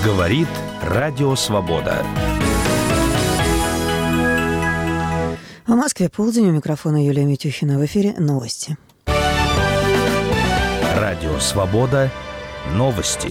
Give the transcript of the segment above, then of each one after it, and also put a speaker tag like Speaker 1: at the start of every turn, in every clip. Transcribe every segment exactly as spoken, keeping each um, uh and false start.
Speaker 1: Говорит Радио Свобода.
Speaker 2: В Москве полдень, у микрофона Юлия Митюхина. В эфире новости.
Speaker 1: Радио Свобода. Новости.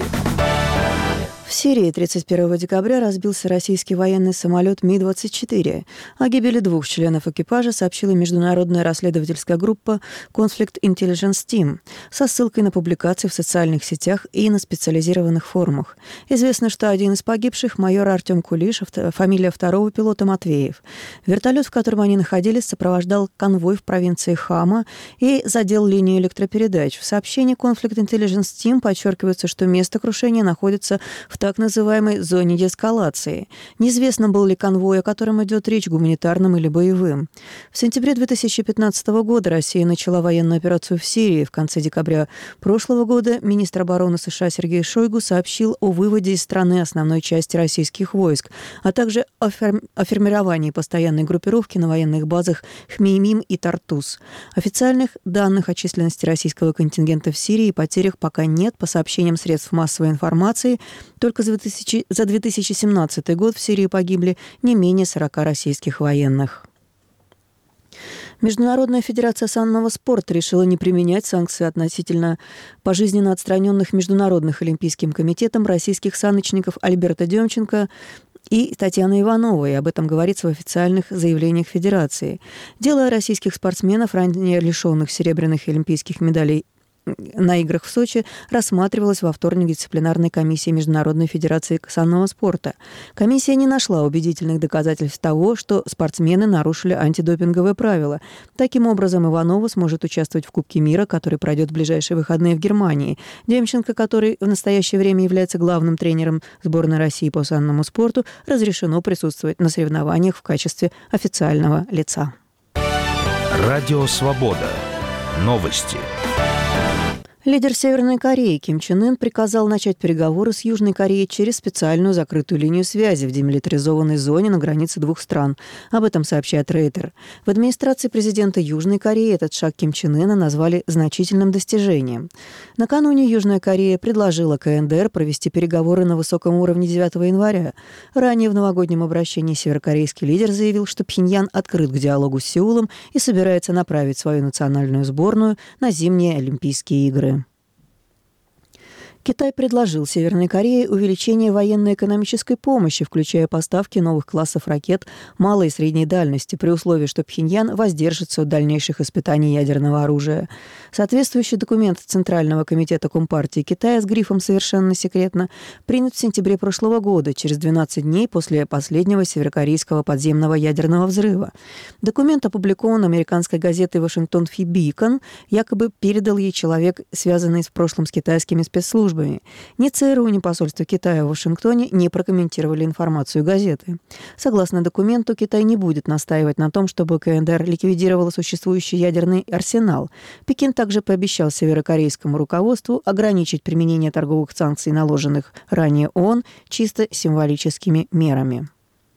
Speaker 2: В Сирии тридцать первого декабря разбился российский военный самолет Ми двадцать четыре. О гибели двух членов экипажа сообщила международная расследовательская группа Conflict Intelligence Team со ссылкой на публикации в социальных сетях и на специализированных форумах. Известно, что один из погибших – майор Артем Кулиш, фамилия второго пилота Матвеев. Вертолет, в котором они находились, сопровождал конвой в провинции Хама и задел линию электропередач. В сообщении Conflict Intelligence Team подчеркивается, что место крушения находится в так называемой зоне деэскалации. Неизвестно, был ли конвой, о котором идет речь, гуманитарным или боевым. В сентябре две тысячи пятнадцатого года Россия начала военную операцию в Сирии. В конце декабря прошлого года министр обороны США Сергей Шойгу сообщил о выводе из страны основной части российских войск, а также о, фер... о формировании постоянной группировки на военных базах Хмеймим и Тартус. Официальных данных о численности российского контингента в Сирии и потерях пока нет. По сообщениям средств массовой информации, только за две тысячи семнадцатый год в Сирии погибли не менее сорока российских военных. Международная федерация санного спорта решила не применять санкции относительно пожизненно отстраненных Международным олимпийским комитетом российских саночников Альберта Демченко и Татьяны Ивановой. Об этом говорится в официальных заявлениях Федерации. Дело российских спортсменов, ранее лишенных серебряных олимпийских медалей на играх в Сочи, рассматривалась во вторник дисциплинарной комиссией Международной федерации санного спорта. Комиссия не нашла убедительных доказательств того, что спортсмены нарушили антидопинговые правила. Таким образом, Иванова сможет участвовать в Кубке мира, который пройдет в ближайшие выходные в Германии. Демченко, который в настоящее время является главным тренером сборной России по санному спорту, разрешено присутствовать на соревнованиях в качестве официального лица.
Speaker 1: Радио Свобода. Новости.
Speaker 2: Лидер Северной Кореи Ким Чен Ын приказал начать переговоры с Южной Кореей через специальную закрытую линию связи в демилитаризованной зоне на границе двух стран. Об этом сообщает Рейтер. В администрации президента Южной Кореи этот шаг Ким Чен Ына назвали значительным достижением. Накануне Южная Корея предложила ка эн дэ эр провести переговоры на высоком уровне девятого января. Ранее в новогоднем обращении северокорейский лидер заявил, что Пхеньян открыт к диалогу с Сеулом и собирается направить свою национальную сборную на зимние Олимпийские игры. Китай предложил Северной Корее увеличение военно-экономической помощи, включая поставки новых классов ракет малой и средней дальности, при условии, что Пхеньян воздержится от дальнейших испытаний ядерного оружия. Соответствующий документ Центрального комитета Компартии Китая с грифом «Совершенно секретно» принят в сентябре прошлого года, через двенадцать дней после последнего северокорейского подземного ядерного взрыва. Документ опубликован американской газетой «Вашингтон Фи Бикон», якобы передал ей человек, связанный в прошлом с китайскими спецслужбами. Ни цэ эр у, ни посольство Китая в Вашингтоне не прокомментировали информацию газеты. Согласно документу, Китай не будет настаивать на том, чтобы ка эн дэ эр ликвидировала существующий ядерный арсенал. Пекин также пообещал северокорейскому руководству ограничить применение торговых санкций, наложенных ранее ООН, чисто символическими мерами.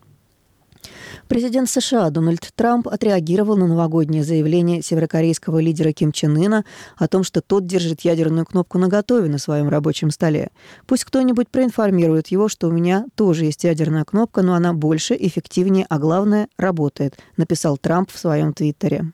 Speaker 2: Президент США Дональд Трамп отреагировал на новогоднее заявление северокорейского лидера Ким Чен Ына о том, что тот держит ядерную кнопку наготове на своем рабочем столе. «Пусть кто-нибудь проинформирует его, что у меня тоже есть ядерная кнопка, но она больше, эффективнее, а главное, работает», написал Трамп в своем твиттере.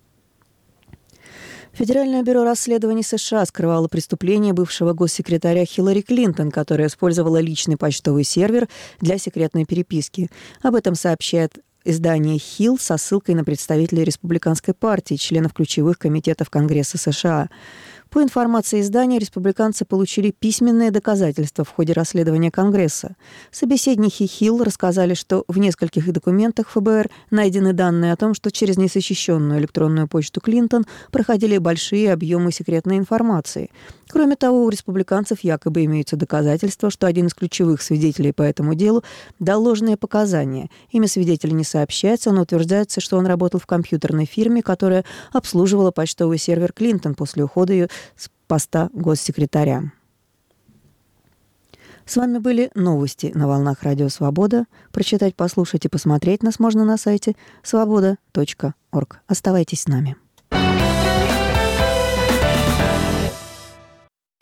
Speaker 2: Федеральное бюро расследований США скрывало преступление бывшего госсекретаря Хиллари Клинтон, которая использовала личный почтовый сервер для секретной переписки. Об этом сообщает издание «Хилл» со ссылкой на представителей Республиканской партии, членов ключевых комитетов Конгресса США. По информации издания, республиканцы получили письменные доказательства в ходе расследования Конгресса. Собеседники Хилл рассказали, что в нескольких документах эф бэ эр найдены данные о том, что через незащищенную электронную почту Клинтон проходили большие объемы секретной информации. Кроме того, у республиканцев якобы имеются доказательства, что один из ключевых свидетелей по этому делу дал ложные показания. Имя свидетеля не сообщается, но утверждается, что он работал в компьютерной фирме, которая обслуживала почтовый сервер Клинтон после ухода ее с поста госсекретаря. С вами были новости на волнах Радио Свобода. Прочитать, послушать и посмотреть нас можно на сайте свобода точка орг. Оставайтесь с нами.